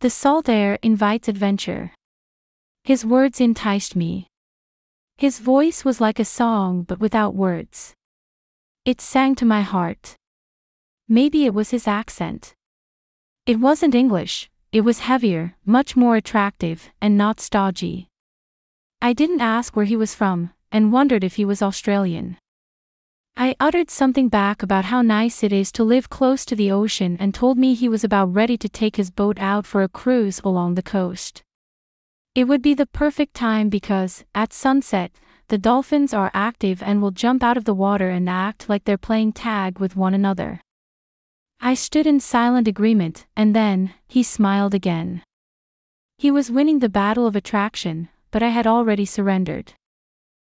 The salt air invites adventure. His words enticed me. His voice was like a song but without words. It sang to my heart. Maybe it was his accent. It wasn't English, it was heavier, much more attractive, and not stodgy. I didn't ask where he was from, and wondered if he was Australian. I uttered something back about how nice it is to live close to the ocean and told me he was about ready to take his boat out for a cruise along the coast. It would be the perfect time because, at sunset, the dolphins are active and will jump out of the water and act like they're playing tag with one another. I stood in silent agreement, and then, he smiled again. He was winning the battle of attraction, but I had already surrendered.